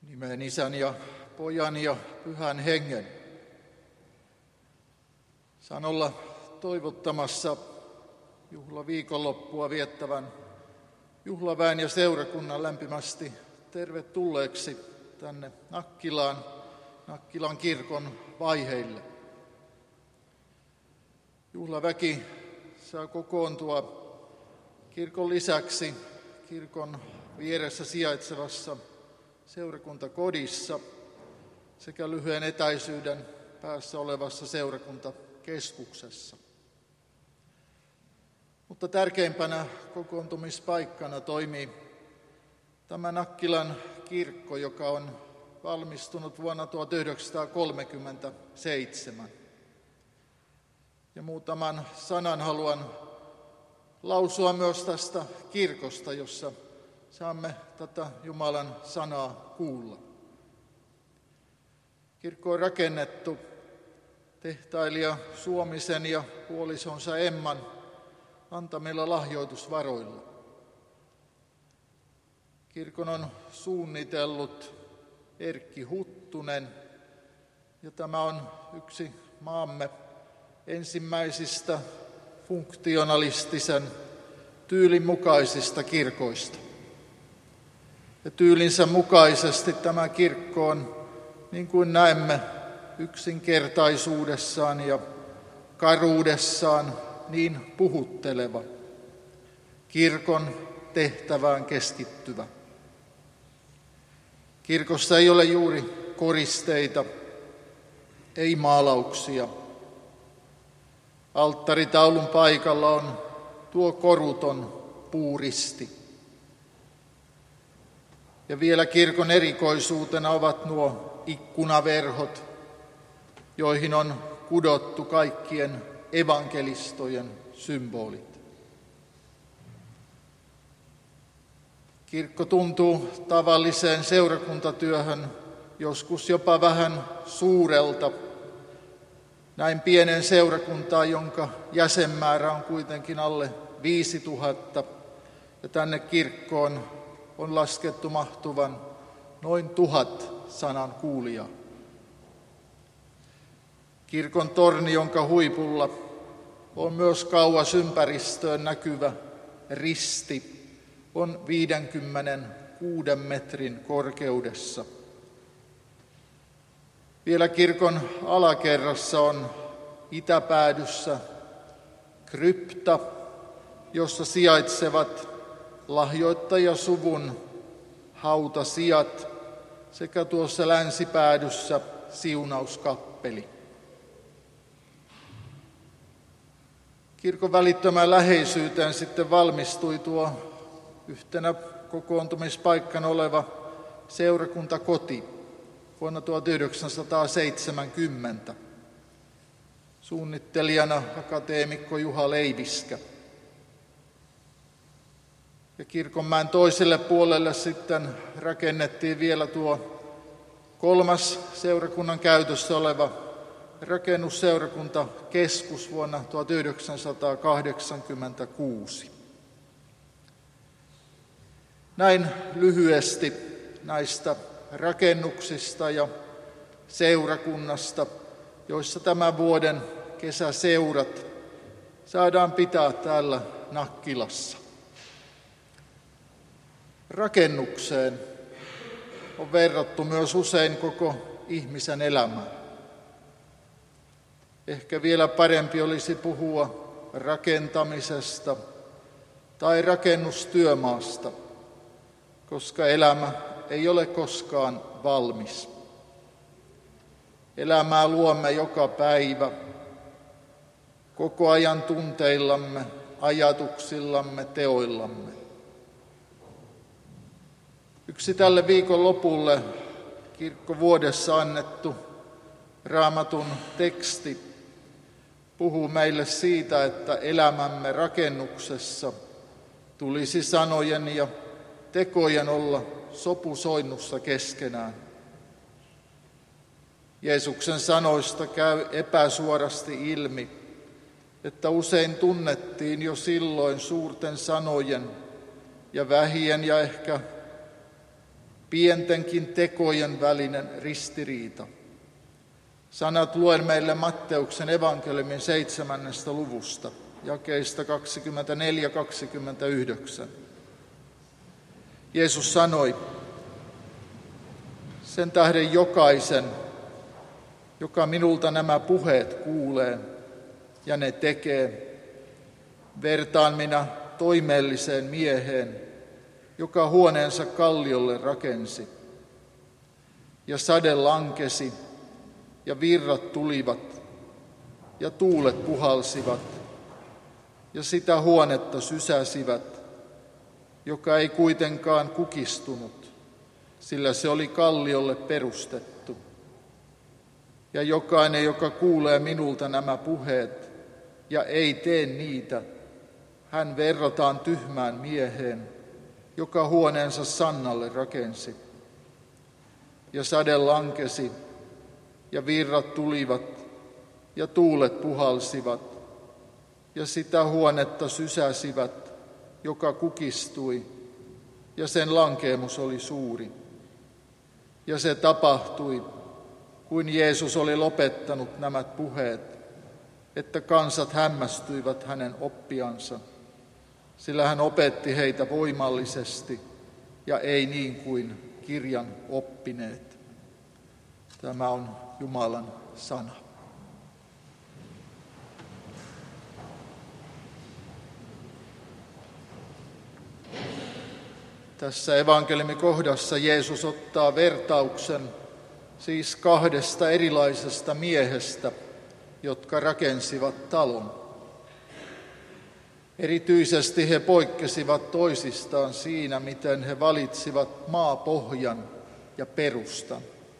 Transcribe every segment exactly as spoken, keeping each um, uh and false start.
Nimeen Isän ja Pojan ja Pyhän Hengen. Saan olla toivottamassa juhlaviikonloppua viettävän juhlaväen ja seurakunnan lämpimästi tervetulleeksi tänne Nakkilaan, Nakkilan kirkon vaiheille. Juhlaväki saa kokoontua kirkon lisäksi kirkon vieressä sijaitsevassa seurakuntakodissa sekä lyhyen etäisyyden päässä olevassa seurakuntakeskuksessa. Mutta tärkeimpänä kokoontumispaikkana toimii tämä Nakkilan kirkko, joka on valmistunut vuonna tuhatyhdeksänsataakolmekymmentäseitsemän. Ja muutaman sanan haluan lausua myös tästä kirkosta, jossa saamme tätä Jumalan sanaa kuulla. Kirkko on rakennettu tehtailija Suomisen ja puolisonsa Emman antamilla lahjoitusvaroilla. Kirkon on suunnitellut Erkki Huttunen, ja tämä on yksi maamme ensimmäisistä funktionalistisen tyylin mukaisista kirkoista. Ja tyylinsä mukaisesti tämä kirkko on, niin kuin näemme, yksinkertaisuudessaan ja karuudessaan niin puhutteleva, kirkon tehtävään keskittyvä. Kirkossa ei ole juuri koristeita, ei maalauksia. Alttaritaulun paikalla on tuo koruton puuristi. Ja vielä kirkon erikoisuutena ovat nuo ikkunaverhot, joihin on kudottu kaikkien evankelistojen symbolit. Kirkko tuntuu tavalliseen seurakuntatyöhön joskus jopa vähän suurelta, näin pienen seurakuntaan, jonka jäsenmäärä on kuitenkin alle viisituhatta, ja tänne kirkkoon on laskettu mahtuvan noin tuhat sanan kuulijaa. Kirkon torni, jonka huipulla on myös kauas ympäristöön näkyvä risti, on viidenkymmenenkuuden metrin korkeudessa. Vielä kirkon alakerrassa on itäpäädyssä krypta, jossa sijaitsevat lahjoittajasuvun hautasijat sekä tuossa länsipäädyssä siunauskappeli. Kirkon välittömään läheisyyteen sitten valmistui tuo yhtenä kokoontumispaikkana oleva seurakuntakoti vuonna tuhatyhdeksänsataaseitsemänkymmentä. Suunnittelijana akateemikko Juha Leiviskä. Ja Kirkonmäen toiselle puolelle sitten rakennettiin vielä tuo kolmas seurakunnan käytössä oleva rakennusseurakuntakeskus vuonna tuhatyhdeksänsataakahdeksankymmentäkuusi. Näin lyhyesti näistä rakennuksista ja seurakunnasta, joissa tämän vuoden kesäseurat saadaan pitää täällä Nakkilassa. Rakennukseen on verrattu myös usein koko ihmisen elämää. Ehkä vielä parempi olisi puhua rakentamisesta tai rakennustyömaasta, koska elämä ei ole koskaan valmis. Elämää luomme joka päivä, koko ajan tunteillamme, ajatuksillamme, teoillamme. Yksi tälle viikon lopulle kirkkovuodessa annettu Raamatun teksti puhuu meille siitä, että elämämme rakennuksessa tulisi sanojen ja tekojen olla sopusoinnussa keskenään. Jeesuksen sanoista käy epäsuorasti ilmi, että usein tunnettiin jo silloin suurten sanojen ja vähien ja ehkä pientenkin tekojen välinen ristiriita. Sanat luen meille Matteuksen evankeliumin seitsemännestä luvusta, jakeista kaksikymmentäneljä kaksikymmentäyhdeksän. Jeesus sanoi, sen tähden jokaisen, joka minulta nämä puheet kuulee ja ne tekee, vertaan minä toimeelliseen mieheen, joka huoneensa kalliolle rakensi. Ja sade lankesi, ja virrat tulivat, ja tuulet puhalsivat, ja sitä huonetta sysäsivät, joka ei kuitenkaan kukistunut, sillä se oli kalliolle perustettu. Ja jokainen, joka kuulee minulta nämä puheet ja ei tee niitä, hän verrataan tyhmään mieheen, joka huoneensa sannalle rakensi. Ja sade lankesi, ja virrat tulivat, ja tuulet puhalsivat, ja sitä huonetta sysäsivät, joka kukistui, ja sen lankeemus oli suuri. Ja se tapahtui, kuin Jeesus oli lopettanut nämä puheet, että kansat hämmästyivät hänen oppiansa, sillä hän opetti heitä voimallisesti ja ei niin kuin kirjan oppineet. Tämä on Jumalan sana. Tässä evankeliumikohdassa Jeesus ottaa vertauksen siis kahdesta erilaisesta miehestä, jotka rakensivat talon. Erityisesti he poikkesivat toisistaan siinä, miten he valitsivat maapohjan ja perustan.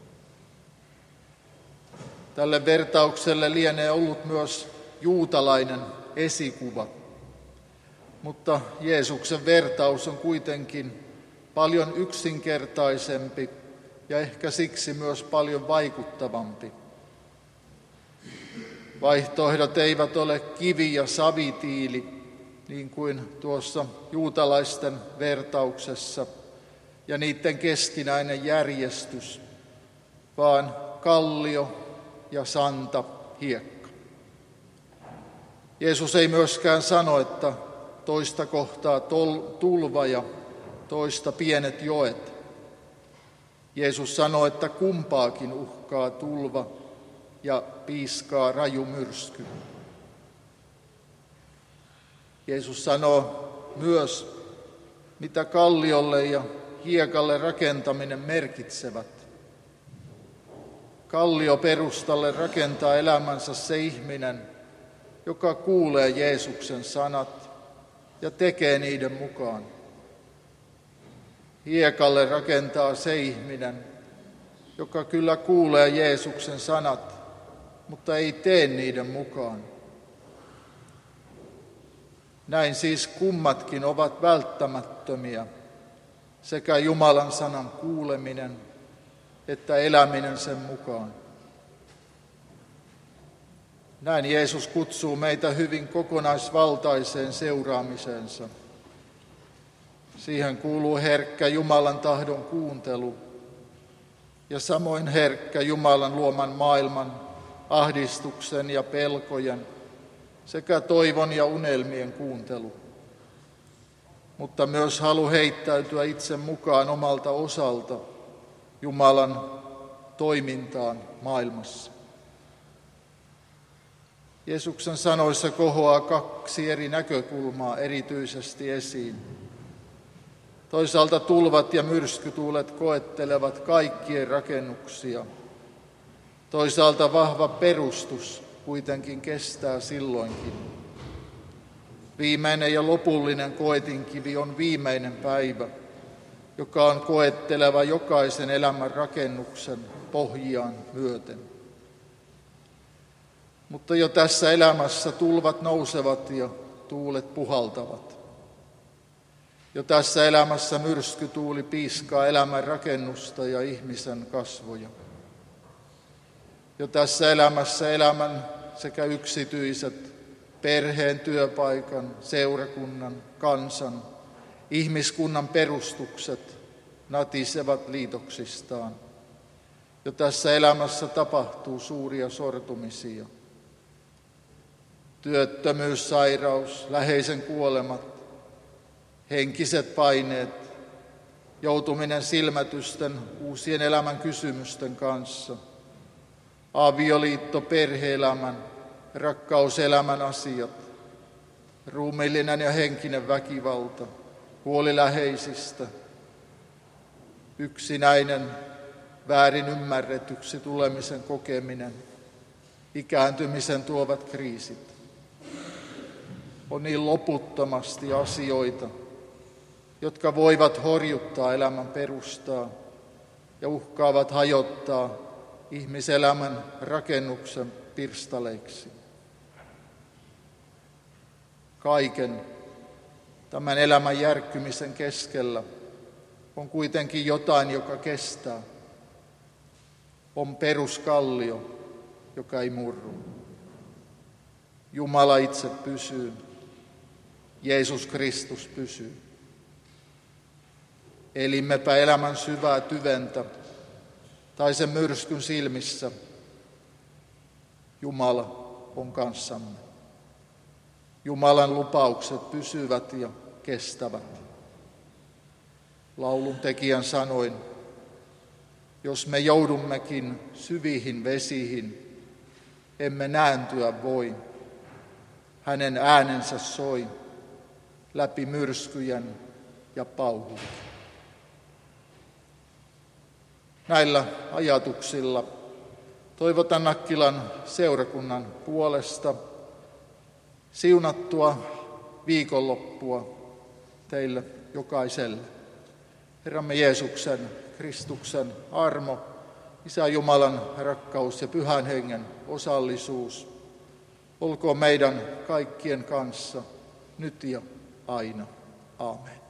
Tälle vertaukselle lienee ollut myös juutalainen esikuva, mutta Jeesuksen vertaus on kuitenkin paljon yksinkertaisempi ja ehkä siksi myös paljon vaikuttavampi. Vaihtoehdot eivät ole kivi ja savitiili, niin kuin tuossa juutalaisten vertauksessa, ja niiden keskinäinen järjestys, vaan kallio ja santa, hiekka. Jeesus ei myöskään sano, että toista kohtaa tol, tulva ja toista pienet joet. Jeesus sanoo, että kumpaakin uhkaa tulva ja piiskaa raju myrsky. Jeesus sanoo myös, mitä kalliolle ja hiekalle rakentaminen merkitsevät. Kallioperustalle rakentaa elämänsä se ihminen, joka kuulee Jeesuksen sanat ja tekee niiden mukaan. Hiekalle rakentaa se ihminen, joka kyllä kuulee Jeesuksen sanat, mutta ei tee niiden mukaan. Näin siis kummatkin ovat välttämättömiä, sekä Jumalan sanan kuuleminen että eläminen sen mukaan. Näin Jeesus kutsuu meitä hyvin kokonaisvaltaiseen seuraamiseensa. Siihen kuuluu herkkä Jumalan tahdon kuuntelu ja samoin herkkä Jumalan luoman maailman ahdistuksen ja pelkojen sekä toivon ja unelmien kuuntelu, mutta myös halu heittäytyä itse mukaan omalta osalta Jumalan toimintaan maailmassa. Jeesuksen sanoissa kohoaa kaksi eri näkökulmaa erityisesti esiin. Toisaalta tulvat ja myrskytuulet koettelevat kaikkien rakennuksia. Toisaalta vahva perustus kuitenkin kestää silloinkin. Viimeinen ja lopullinen koetinkivi on viimeinen päivä, joka on koetteleva jokaisen elämän rakennuksen pohjiaan myöten. Mutta jo tässä elämässä tulvat nousevat ja tuulet puhaltavat. Jo tässä elämässä myrskytuuli piiskaa elämän rakennusta ja ihmisen kasvoja. Jo tässä elämässä elämän sekä yksityiset, perheen, työpaikan, seurakunnan, kansan, ihmiskunnan perustukset natisevat liitoksistaan. Jo tässä elämässä tapahtuu suuria sortumisia. Työttömyys, sairaus, läheisen kuolemat, henkiset paineet, joutuminen silmätysten uusien elämän kysymysten kanssa, avioliitto, perhe-elämän, rakkauselämän asiat, ruumiillinen ja henkinen väkivalta, huoli läheisistä, yksinäinen, väärin ymmärretyksi tulemisen kokeminen, ikääntymisen tuovat kriisit. On niin loputtomasti asioita, jotka voivat horjuttaa elämän perustaa ja uhkaavat hajottaa ihmiselämän rakennuksen pirstaleiksi. Kaiken tämän elämän järkkymisen keskellä on kuitenkin jotain, joka kestää. On peruskallio, joka ei murru. Jumala itse pysyy. Jeesus Kristus pysyy. Elimmepä elämän syvää tyventä tai sen myrskyn silmissä, Jumala on kanssamme. Jumalan lupaukset pysyvät ja kestävät. Laulun tekijän sanoin, jos me joudummekin syvihin vesiin, emme nääntyä voi. Hänen äänensä soi läpi myrskyjen ja pauhun. Näillä ajatuksilla toivotan Nakkilan seurakunnan puolesta siunattua viikonloppua teille jokaiselle. Herramme Jeesuksen, Kristuksen armo, Isä Jumalan rakkaus ja Pyhän Hengen osallisuus olkoon meidän kaikkien kanssa nyt ja aina. Aamen.